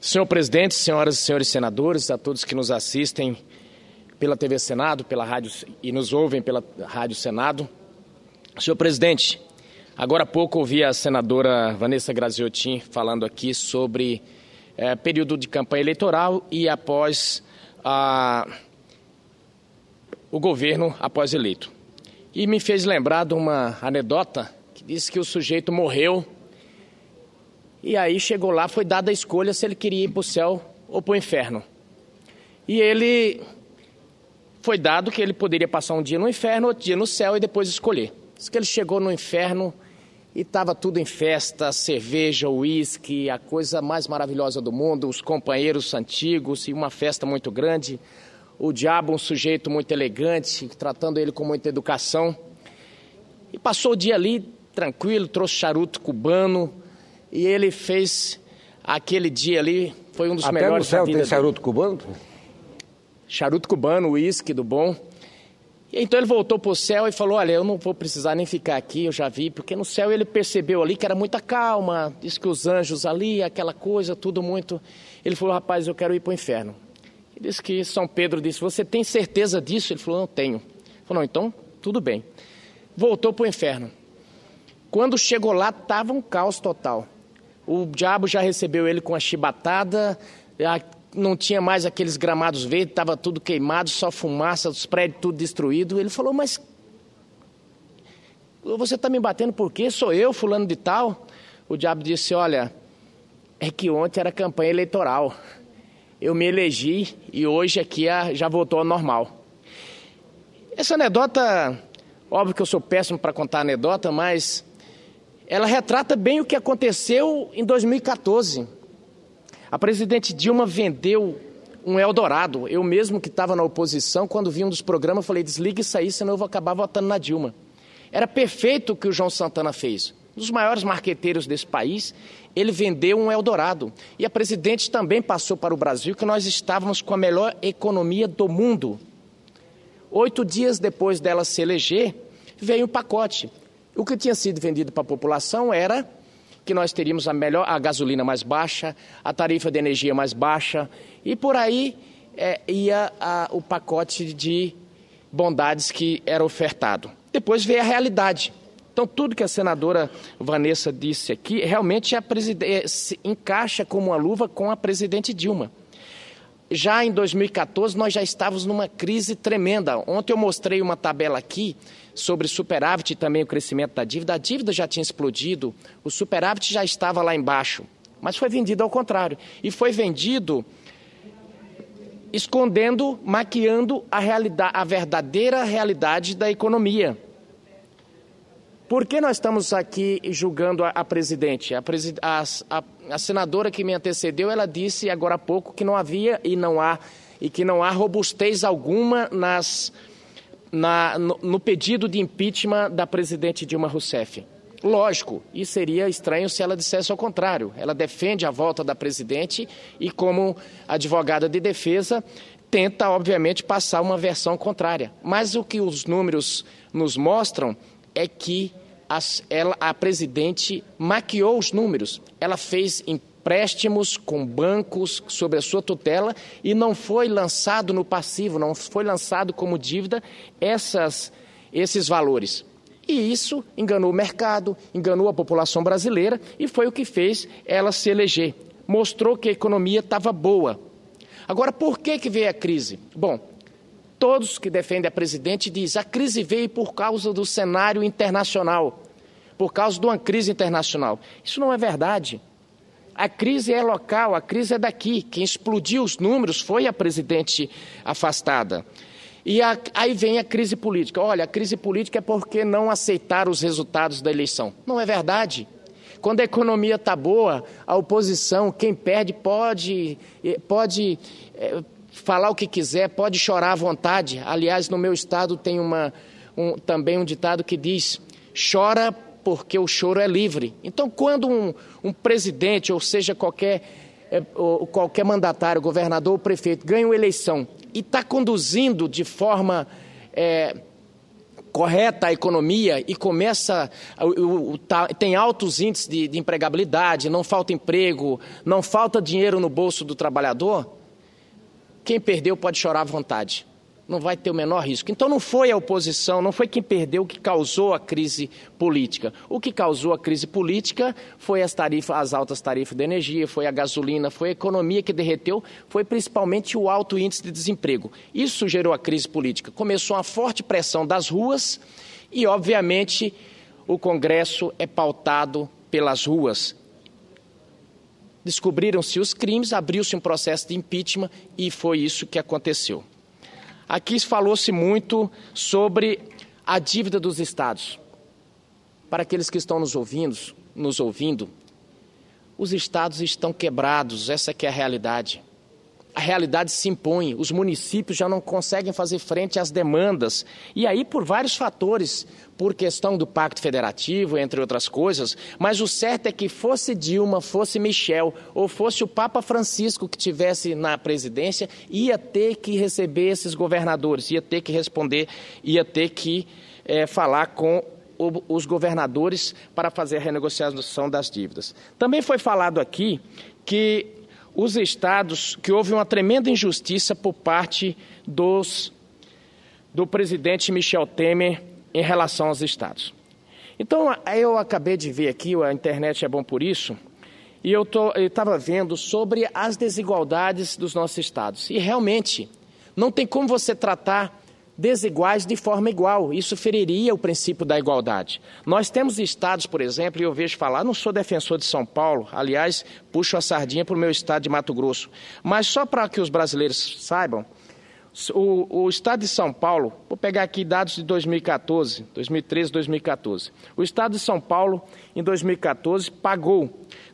Senhor presidente, senhoras e senhores senadores, a todos que nos assistem pela TV Senado, pela rádio e nos ouvem pela Rádio Senado. Senhor presidente, agora há pouco ouvi a senadora Vanessa Graziotin falando aqui sobre período de campanha eleitoral e após o governo após eleito. E me fez lembrar de uma anedota que diz que o sujeito morreu e aí chegou lá, foi dada a escolha se ele queria ir para o céu ou para o inferno. E ele foi dado que ele poderia passar um dia no inferno, outro dia no céu e depois escolher. Diz que ele chegou no inferno e estava tudo em festa, cerveja, uísque, a coisa mais maravilhosa do mundo, os companheiros antigos e uma festa muito grande. O diabo, um sujeito muito elegante, tratando ele com muita educação. E passou o dia ali tranquilo, trouxe charuto cubano e ele fez aquele dia ali, foi um dos melhores da vida. Até no céu tem charuto cubano? Charuto cubano, uísque do bom. E então ele voltou para o céu e falou, olha, eu não vou precisar nem ficar aqui, eu já vi, porque no céu ele percebeu ali que era muita calma, disse que os anjos ali, aquela coisa, tudo muito. Ele falou, rapaz, eu quero ir para o inferno. Ele disse que São Pedro disse, você tem certeza disso? Ele falou, não tenho. Ele falou, não, então tudo bem. Voltou para o inferno. Quando chegou lá, estava um caos total. O diabo já recebeu ele com a chibatada, não tinha mais aqueles gramados verdes, estava tudo queimado, só fumaça, os prédios tudo destruído. Ele falou, mas você está me batendo por quê? Sou eu, fulano de tal? O diabo disse, olha, é que ontem era campanha eleitoral. Eu me elegi e hoje aqui já voltou ao normal. Essa anedota, óbvio que eu sou péssimo para contar anedota, mas ela retrata bem o que aconteceu em 2014. A presidente Dilma vendeu um Eldorado. Eu mesmo que estava na oposição, quando vi um dos programas, falei, desliga isso aí, senão eu vou acabar votando na Dilma. Era perfeito o que o João Santana fez. Um dos maiores marqueteiros desse país, ele vendeu um Eldorado. E a presidente também passou para o Brasil que nós estávamos com a melhor economia do mundo. 8 dias depois dela se eleger, veio um pacote. O que tinha sido vendido para a população era que nós teríamos a gasolina mais baixa, a tarifa de energia mais baixa, e por aí ia o pacote de bondades que era ofertado. Depois veio a realidade. Então, tudo que a senadora Vanessa disse aqui, realmente se encaixa como uma luva com a presidente Dilma. Já em 2014, nós já estávamos numa crise tremenda. Ontem eu mostrei uma tabela aqui sobre superávit e também o crescimento da dívida. A dívida já tinha explodido, o superávit já estava lá embaixo, mas foi vendido ao contrário. E foi vendido escondendo, maquiando a verdadeira realidade da economia. Por que nós estamos aqui julgando a presidente? A senadora que me antecedeu, ela disse agora há pouco que não havia e que não há robustez alguma no pedido de impeachment da presidente Dilma Rousseff. Lógico, e seria estranho se ela dissesse ao contrário. Ela defende a volta da presidente e, como advogada de defesa, tenta, obviamente, passar uma versão contrária. Mas o que os números nos mostram é que a presidente maquiou os números. Ela fez empréstimos com bancos sobre a sua tutela e não foi lançado no passivo, não foi lançado como dívida esses valores. E isso enganou o mercado, enganou a população brasileira e foi o que fez ela se eleger. Mostrou que a economia estava boa. Agora, por que veio a crise? Bom, todos que defendem a presidente dizem a crise veio por causa do cenário internacional, por causa de uma crise internacional. Isso não é verdade. A crise é local, a crise é daqui. Quem explodiu os números foi a presidente afastada. E aí vem a crise política. Olha, a crise política é porque não aceitaram os resultados da eleição. Não é verdade. Quando a economia está boa, a oposição, quem perde, pode falar o que quiser, pode chorar à vontade. Aliás, no meu estado tem também um ditado que diz, chora porque o choro é livre. Então, quando um presidente, ou seja, qualquer mandatário, governador ou prefeito, ganha uma eleição e está conduzindo de forma correta a economia e começa, tem altos índices de empregabilidade, não falta emprego, não falta dinheiro no bolso do trabalhador, quem perdeu pode chorar à vontade. Não vai ter o menor risco. Então não foi a oposição, não foi quem perdeu que causou a crise política. O que causou a crise política foi as altas tarifas de energia, foi a gasolina, foi a economia que derreteu, foi principalmente o alto índice de desemprego. Isso gerou a crise política. Começou uma forte pressão das ruas e, obviamente, o Congresso é pautado pelas ruas. Descobriram-se os crimes, abriu-se um processo de impeachment e foi isso que aconteceu. Aqui falou-se muito sobre a dívida dos estados. Para aqueles que estão nos ouvindo, os estados estão quebrados, essa que é a realidade. A realidade se impõe, os municípios já não conseguem fazer frente às demandas. E aí por vários fatores, por questão do Pacto Federativo, entre outras coisas, mas o certo é que fosse Dilma, fosse Michel, ou fosse o Papa Francisco que estivesse na presidência, ia ter que receber esses governadores, ia ter que responder, ia ter que falar com os governadores para fazer a renegociação das dívidas. Também foi falado aqui que os estados, que houve uma tremenda injustiça por parte do presidente Michel Temer em relação aos estados. Então, eu acabei de ver aqui, a internet é bom por isso, e eu estava vendo sobre as desigualdades dos nossos estados. E realmente, não tem como você tratar desiguais de forma igual. Isso feriria o princípio da igualdade. Nós temos estados, por exemplo, e eu vejo falar, não sou defensor de São Paulo, aliás, puxo a sardinha para o meu estado de Mato Grosso, mas só para que os brasileiros saibam, o estado de São Paulo, vou pegar aqui dados de 2014, 2013, 2014. O estado de São Paulo, em 2014, pagou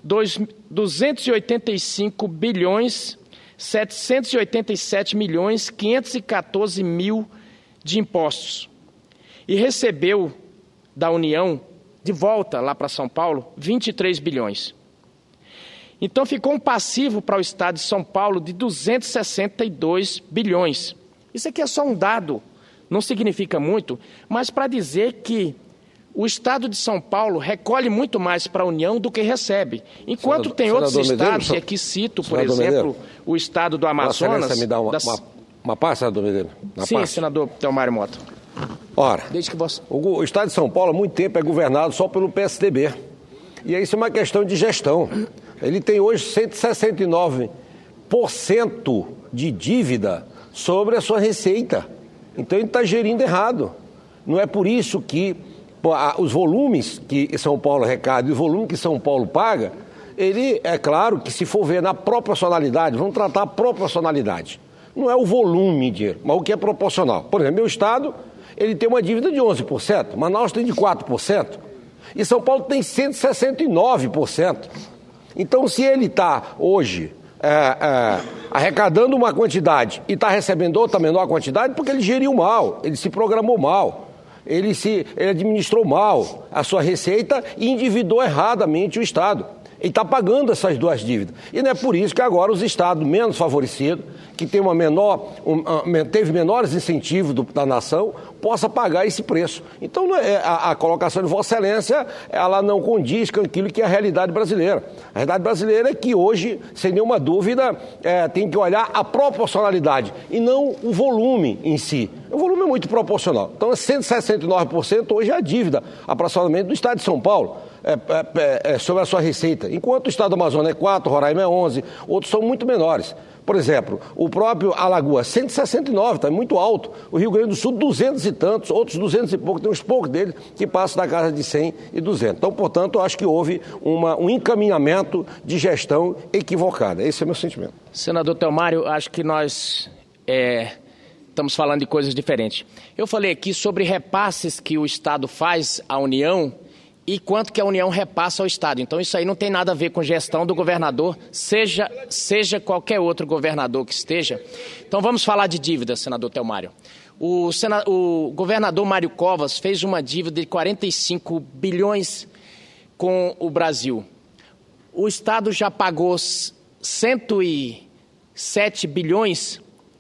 285 bilhões, 787 milhões, 514 mil de impostos e recebeu da União, de volta lá para São Paulo, 23 bilhões. Então ficou um passivo para o estado de São Paulo de 262 bilhões. Isso aqui é só um dado, não significa muito, mas para dizer que o estado de São Paulo recolhe muito mais para a União do que recebe. Enquanto tem outros estados, e aqui cito, por exemplo, o estado do Amazonas... Você me dá uma pasta, senador Medeiros? Sim, senador Telmário Mota. Ora, desde que você... o estado de São Paulo há muito tempo é governado só pelo PSDB. E isso é uma questão de gestão. Ele tem hoje 169% de dívida sobre a sua receita. Então ele está gerindo errado. Não é por isso que os volumes que São Paulo arrecada e o volume que São Paulo paga, ele, é claro que se for ver na proporcionalidade, vamos tratar a proporcionalidade. Não é o volume de dinheiro, mas o que é proporcional. Por exemplo, meu estado, ele tem uma dívida de 11%, Manaus tem de 4%, e São Paulo tem 169%. Então, se ele está hoje arrecadando uma quantidade e está recebendo outra menor quantidade, porque ele geriu mal, ele se programou mal, ele administrou mal a sua receita e endividou erradamente o Estado. Ele está pagando essas duas dívidas. E não é por isso que agora os estados menos favorecidos, que tem teve menores incentivos da nação, possa pagar esse preço. Então, a colocação de Vossa Excelência, ela não condiz com aquilo que é a realidade brasileira. A realidade brasileira é que hoje, sem nenhuma dúvida, tem que olhar a proporcionalidade e não o volume em si. O volume é muito proporcional. Então, 169% hoje é a dívida, aproximadamente, do estado de São Paulo. Sobre a sua receita. Enquanto o estado do Amazonas é 4%, Roraima é 11%, outros são muito menores. Por exemplo, o próprio Alagoas, 169%, está muito alto. O Rio Grande do Sul, 200 e tantos, outros 200 e pouco, tem uns poucos deles que passam da casa de 100 e 200. Então, portanto, eu acho que houve um encaminhamento de gestão equivocada. Esse é o meu sentimento. Senador Telmário, acho que nós estamos falando de coisas diferentes. Eu falei aqui sobre repasses que o Estado faz à União e quanto que a União repassa ao Estado. Então, isso aí não tem nada a ver com gestão do governador, seja qualquer outro governador que esteja. Então, vamos falar de dívida, senador Telmário. O governador Mário Covas fez uma dívida de 45 bilhões com o Brasil. O Estado já pagou 107 bilhões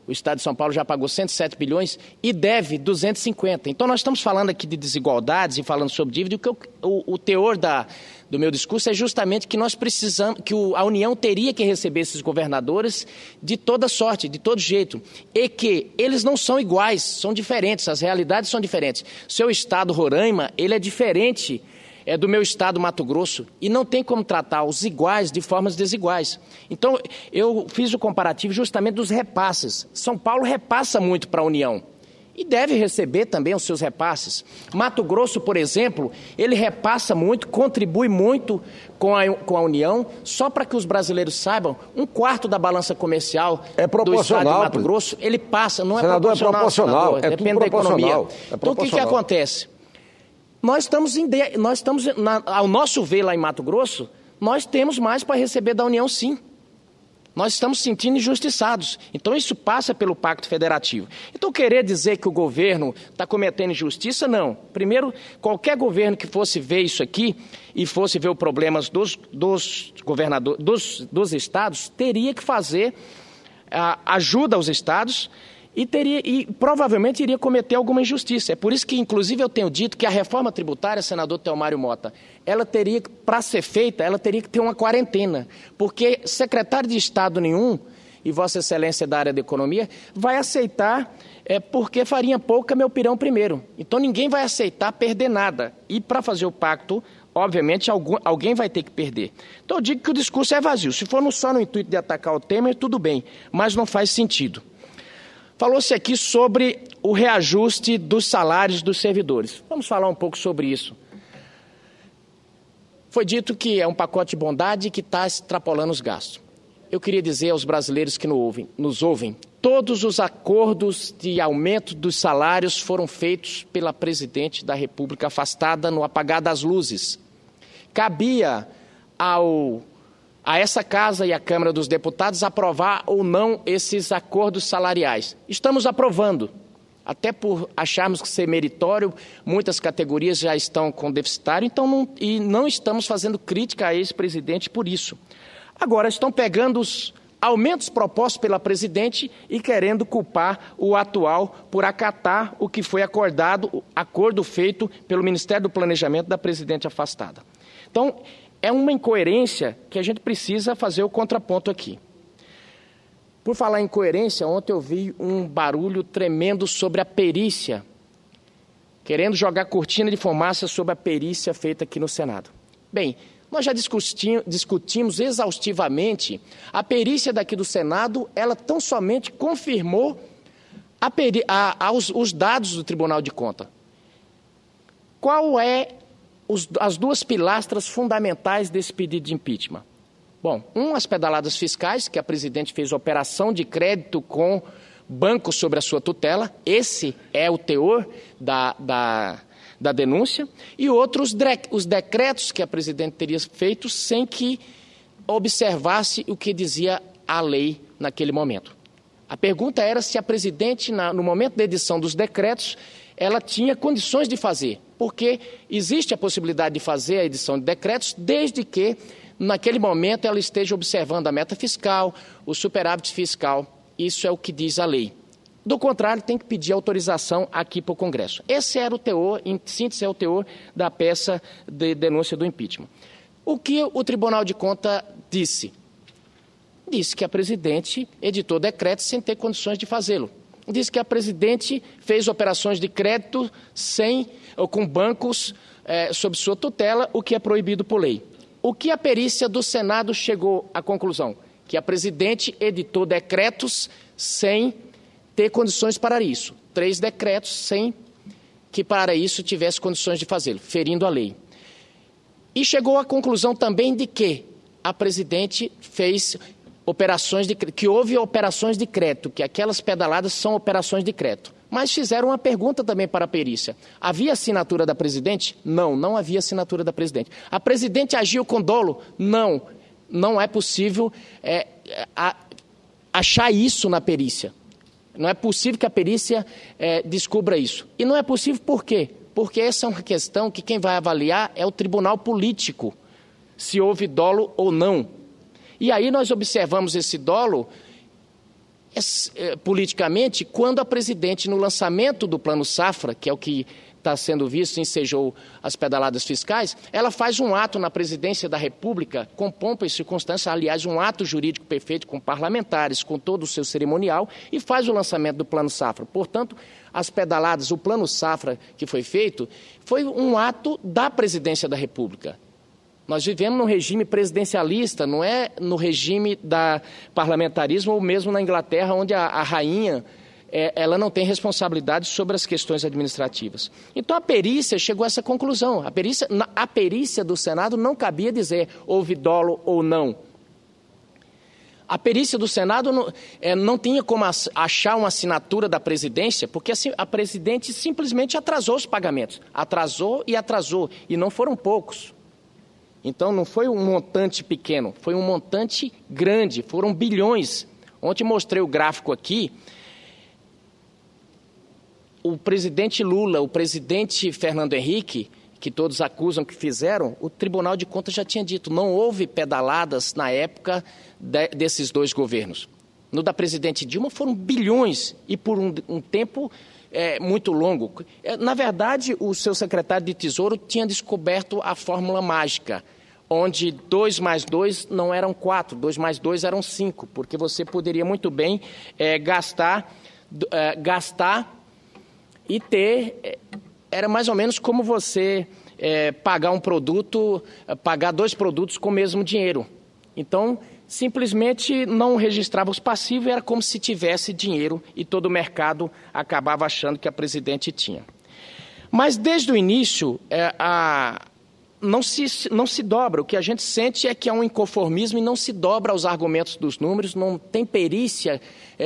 O Estado de São Paulo já pagou 107 bilhões e deve 250. Então, nós estamos falando aqui de desigualdades e falando sobre dívida. E o teor do meu discurso é justamente que nós precisamos, que a União teria que receber esses governadores de toda sorte, de todo jeito. E que eles não são iguais, são diferentes, as realidades são diferentes. Seu estado, Roraima, ele é diferente do meu estado, Mato Grosso, e não tem como tratar os iguais de formas desiguais. Então, eu fiz o comparativo justamente dos repasses. São Paulo repassa muito para a União e deve receber também os seus repasses. Mato Grosso, por exemplo, ele repassa muito, contribui muito com a União. Só para que os brasileiros saibam, 1/4 da balança comercial do estado de Mato Grosso, ele passa, não é proporcional. É proporcional, senador, depende da economia. Então, o que acontece? Nós estamos, ao nosso ver lá em Mato Grosso, nós temos mais para receber da União, sim. Nós estamos sentindo injustiçados. Então, isso passa pelo Pacto Federativo. Então, querer dizer que o governo está cometendo injustiça, não. Primeiro, qualquer governo que fosse ver isso aqui e fosse ver os problemas dos governadores, dos estados, teria que fazer ajuda aos estados e provavelmente iria cometer alguma injustiça. É por isso que, inclusive, eu tenho dito que a reforma tributária, senador Telmário Mota, ela teria, para ser feita, ela teria que ter uma quarentena, porque secretário de Estado nenhum, e Vossa Excelência da área da economia, vai aceitar, porque farinha pouca, meu pirão primeiro. Então, ninguém vai aceitar perder nada. E, para fazer o pacto, obviamente, alguém vai ter que perder. Então, eu digo que o discurso é vazio. Se for só no intuito de atacar o Temer, tudo bem, mas não faz sentido. Falou-se aqui sobre o reajuste dos salários dos servidores. Vamos falar um pouco sobre isso. Foi dito que é um pacote de bondade que está extrapolando os gastos. Eu queria dizer aos brasileiros que nos ouvem, todos os acordos de aumento dos salários foram feitos pela presidente da República afastada no apagar das luzes. Cabia a essa Casa e a Câmara dos Deputados aprovar ou não esses acordos salariais. Estamos aprovando, até por acharmos que ser meritório, muitas categorias já estão com deficitário, então não estamos fazendo crítica a esse presidente por isso. Agora, estão pegando os aumentos propostos pela presidente e querendo culpar o atual por acatar o que foi acordado, acordo feito pelo Ministério do Planejamento da presidente afastada. Então, é uma incoerência que a gente precisa fazer o contraponto aqui. Por falar em incoerência, ontem eu vi um barulho tremendo sobre a perícia, querendo jogar cortina de fumaça sobre a perícia feita aqui no Senado. Bem, nós já discutimos exaustivamente a perícia daqui do Senado, ela tão somente confirmou os dados do Tribunal de Contas. Qual é as duas pilastras fundamentais desse pedido de impeachment? Bom, as pedaladas fiscais, que a presidente fez operação de crédito com bancos sobre a sua tutela, esse é o teor da denúncia, e outros, os decretos que a presidente teria feito sem que observasse o que dizia a lei naquele momento. A pergunta era se a presidente, no momento da edição dos decretos, ela tinha condições de fazer, porque existe a possibilidade de fazer a edição de decretos desde que, naquele momento, ela esteja observando a meta fiscal, o superávit fiscal. Isso é o que diz a lei. Do contrário, tem que pedir autorização aqui para o Congresso. Esse era o teor, em síntese, é o teor da peça de denúncia do impeachment. O que o Tribunal de Contas disse? Disse que a presidente editou decretos sem ter condições de fazê-lo. Disse que a presidente fez operações de crédito com bancos sob sua tutela, o que é proibido por lei. O que a perícia do Senado chegou à conclusão? Que a presidente editou decretos sem ter condições para isso. 3 decretos sem que para isso tivesse condições de fazê-lo, ferindo a lei. E chegou à conclusão também de que a presidente fez que houve operações de crédito, que aquelas pedaladas são operações de crédito. Mas fizeram uma pergunta também para a perícia. Havia assinatura da presidente? Não, não havia assinatura da presidente. A presidente agiu com dolo? Não, não é possível achar isso na perícia. Não é possível que a perícia descubra isso. E não é possível por quê? Porque essa é uma questão que quem vai avaliar é o tribunal político, se houve dolo ou não. E aí nós observamos esse dolo politicamente quando a presidente, no lançamento do Plano Safra, que é o que está sendo visto, ensejou as pedaladas fiscais, ela faz um ato na presidência da República, com pompa e circunstância, aliás, um ato jurídico perfeito, com parlamentares, com todo o seu cerimonial, e faz o lançamento do Plano Safra. Portanto, as pedaladas, o Plano Safra que foi feito, foi um ato da presidência da República. Nós vivemos num regime presidencialista, não é no regime da parlamentarismo, ou mesmo na Inglaterra, onde a rainha ela não tem responsabilidade sobre as questões administrativas. Então a perícia chegou a essa conclusão. A perícia do Senado não cabia dizer houve dolo ou não. A perícia do Senado não tinha como achar uma assinatura da presidência, porque a presidente simplesmente atrasou os pagamentos. Atrasou, e não foram poucos. Então não foi um montante pequeno, foi um montante grande, foram bilhões. Ontem mostrei o gráfico aqui. O presidente Lula, o presidente Fernando Henrique, que todos acusam que fizeram, o Tribunal de Contas já tinha dito, não houve pedaladas na época desses dois governos. No da presidente Dilma foram bilhões e por um tempo muito longo. Na verdade, o seu secretário de Tesouro tinha descoberto a fórmula mágica, onde 2 mais 2 não eram 4, 2 mais 2 eram 5, porque você poderia muito bem gastar e ter, era mais ou menos como você pagar pagar 2 produtos com o mesmo dinheiro. Então, simplesmente não registrava os passivos, era como se tivesse dinheiro e todo o mercado acabava achando que a presidente tinha. Mas desde o início, não se dobra. O que a gente sente é que há um inconformismo e não se dobra aos argumentos dos números, não tem perícia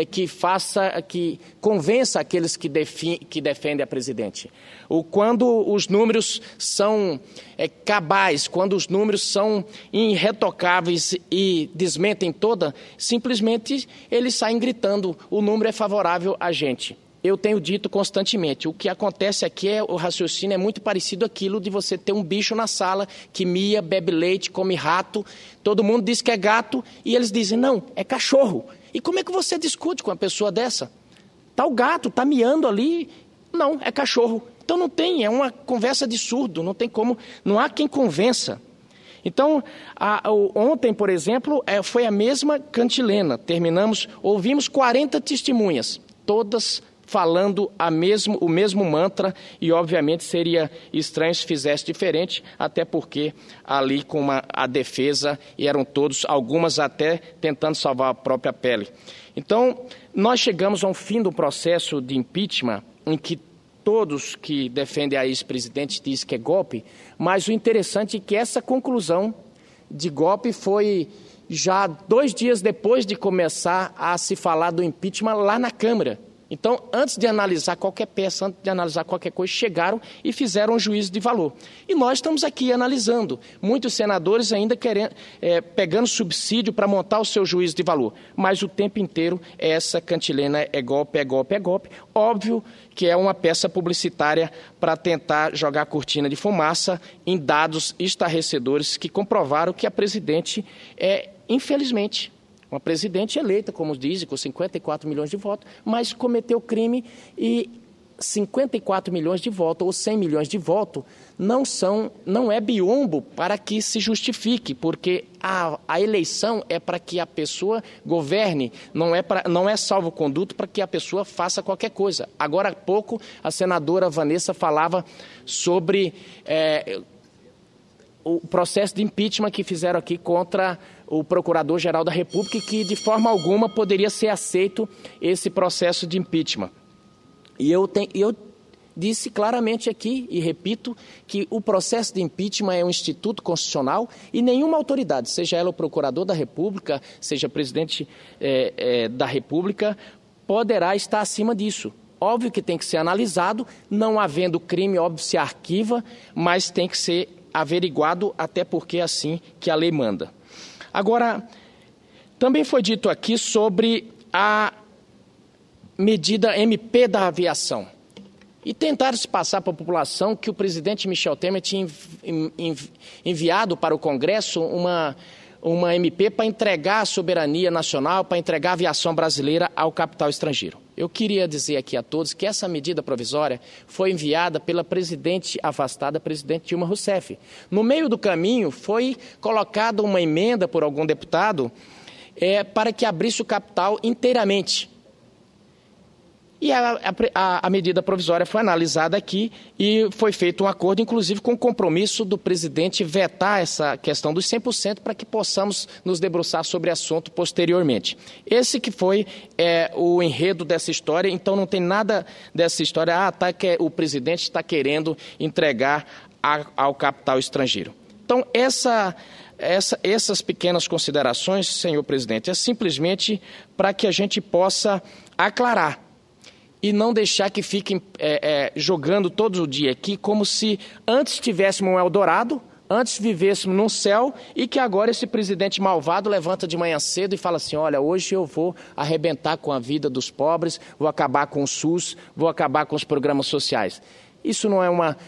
que convença aqueles que defendem a presidente. Quando os números são cabais, quando os números são irretocáveis e desmentem simplesmente eles saem gritando, o número é favorável a gente. Eu tenho dito constantemente, o que acontece aqui o raciocínio é muito parecido àquilo de você ter um bicho na sala que mia, bebe leite, come rato, todo mundo diz que é gato e eles dizem, não, é cachorro. E como é que você discute com uma pessoa dessa? Tá o gato, tá miando ali, não, é cachorro. Então não tem, é uma conversa de surdo, não tem como, não há quem convença. Então, ontem, por exemplo, foi a mesma cantilena, ouvimos 40 testemunhas, todas falando o mesmo mantra, e obviamente seria estranho se fizesse diferente, até porque ali com a defesa, e eram todos, algumas até tentando salvar a própria pele. Então, nós chegamos ao fim do processo de impeachment, em que todos que defendem a ex-presidente dizem que é golpe, mas o interessante é que essa conclusão de golpe foi já 2 dias depois de começar a se falar do impeachment lá na Câmara. Então, antes de analisar qualquer peça, antes de analisar qualquer coisa, chegaram e fizeram um juízo de valor. E nós estamos aqui analisando. Muitos senadores ainda pegando subsídio para montar o seu juízo de valor. Mas o tempo inteiro essa cantilena é golpe, é golpe, é golpe. Óbvio que é uma peça publicitária para tentar jogar cortina de fumaça em dados estarrecedores que comprovaram que a presidente infelizmente, uma presidente eleita, como dizem, com 54 milhões de votos, mas cometeu crime e 54 milhões de votos ou 100 milhões de votos não é biombo para que se justifique, porque a eleição é para que a pessoa governe, não é salvo-conduto para que a pessoa faça qualquer coisa. Agora há pouco a senadora Vanessa falava sobre o processo de impeachment que fizeram aqui contra o Procurador-Geral da República e que de forma alguma poderia ser aceito esse processo de impeachment. E eu disse claramente aqui, e repito, que o processo de impeachment é um instituto constitucional e nenhuma autoridade, seja ela o Procurador da República, seja presidente da República, poderá estar acima disso. Óbvio que tem que ser analisado, não havendo crime, óbvio, se arquiva, mas tem que ser averiguado, até porque é assim que a lei manda. Agora, também foi dito aqui sobre a medida MP da aviação. E tentaram se passar para a população que o presidente Michel Temer tinha enviado para o Congresso uma MP para entregar a soberania nacional, para entregar a aviação brasileira ao capital estrangeiro. Eu queria dizer aqui a todos que essa medida provisória foi enviada pela presidente afastada, presidente Dilma Rousseff. No meio do caminho foi colocada uma emenda por algum deputado para que abrisse o capital inteiramente. E a medida provisória foi analisada aqui e foi feito um acordo, inclusive com o compromisso do presidente vetar essa questão dos 100% para que possamos nos debruçar sobre o assunto posteriormente. Esse que foi o enredo dessa história, então não tem nada dessa história, o presidente está querendo entregar ao capital estrangeiro. Então, essas pequenas considerações, senhor presidente, é simplesmente para que a gente possa aclarar e não deixar que fiquem jogando todo dia aqui como se antes tivéssemos um Eldorado, antes vivêssemos num céu e que agora esse presidente malvado levanta de manhã cedo e fala assim, olha, hoje eu vou arrebentar com a vida dos pobres, vou acabar com o SUS, vou acabar com os programas sociais. Isso não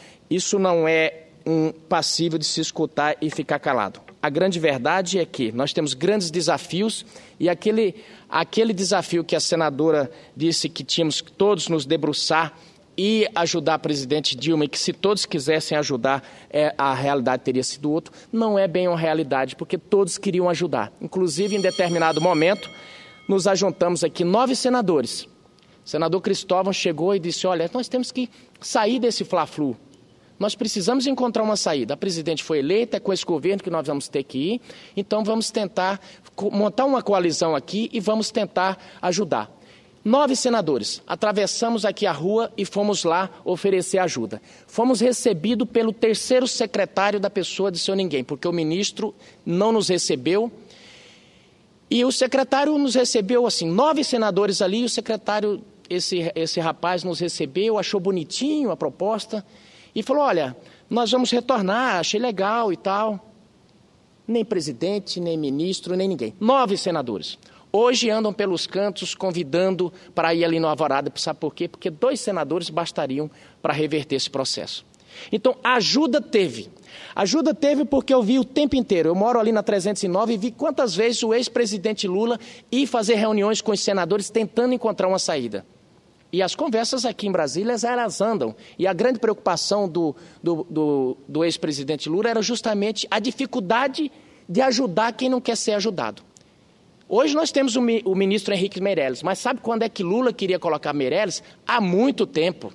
é um passível de se escutar e ficar calado. A grande verdade é que nós temos grandes desafios e aquele desafio que a senadora disse que tínhamos que todos nos debruçar e ajudar a presidente Dilma e que se todos quisessem ajudar, a realidade teria sido outra, não é bem uma realidade, porque todos queriam ajudar. Inclusive, em determinado momento, nos ajuntamos aqui 9 senadores. O senador Cristóvão chegou e disse, olha, nós temos que sair desse fla-flu. Nós precisamos encontrar uma saída. A presidente foi eleita, é com esse governo que nós vamos ter que ir, então vamos tentar montar uma coalizão aqui e vamos tentar ajudar. 9 senadores, atravessamos aqui a rua e fomos lá oferecer ajuda. Fomos recebidos pelo 3º secretário da pessoa de seu ninguém, porque o ministro não nos recebeu. E o secretário nos recebeu assim, 9 senadores ali, e o secretário, esse rapaz nos recebeu, achou bonitinho a proposta, e falou, olha, nós vamos retornar, achei legal e tal. Nem presidente, nem ministro, nem ninguém. 9 senadores. Hoje andam pelos cantos convidando para ir ali no Alvorada. Sabe por quê? Porque 2 senadores bastariam para reverter esse processo. Então, ajuda teve. Ajuda teve porque eu vi o tempo inteiro. Eu moro ali na 309 e vi quantas vezes o ex-presidente Lula ia fazer reuniões com os senadores tentando encontrar uma saída. E as conversas aqui em Brasília, elas andam. E a grande preocupação do ex-presidente Lula era justamente a dificuldade de ajudar quem não quer ser ajudado. Hoje nós temos o ministro Henrique Meirelles, mas sabe quando é que Lula queria colocar Meirelles? Há muito tempo.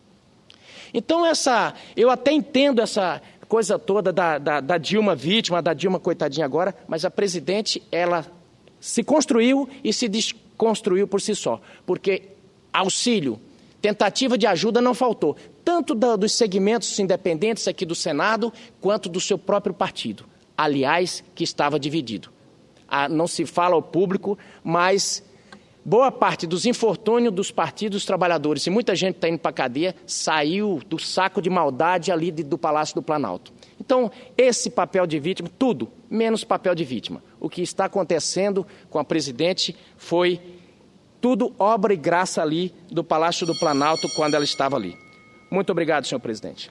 Então eu até entendo essa coisa toda da Dilma vítima, da Dilma coitadinha agora, mas a presidente, ela se construiu e se desconstruiu por si só, porque auxílio, tentativa de ajuda não faltou, tanto dos segmentos independentes aqui do Senado, quanto do seu próprio partido, aliás, que estava dividido. Não se fala ao público, mas boa parte dos infortúnios dos partidos dos trabalhadores e muita gente está indo para a cadeia, saiu do saco de maldade ali do Palácio do Planalto. Então, esse papel de vítima, tudo, menos papel de vítima. O que está acontecendo com a presidente foi tudo obra e graça ali do Palácio do Planalto quando ela estava ali. Muito obrigado, senhor presidente.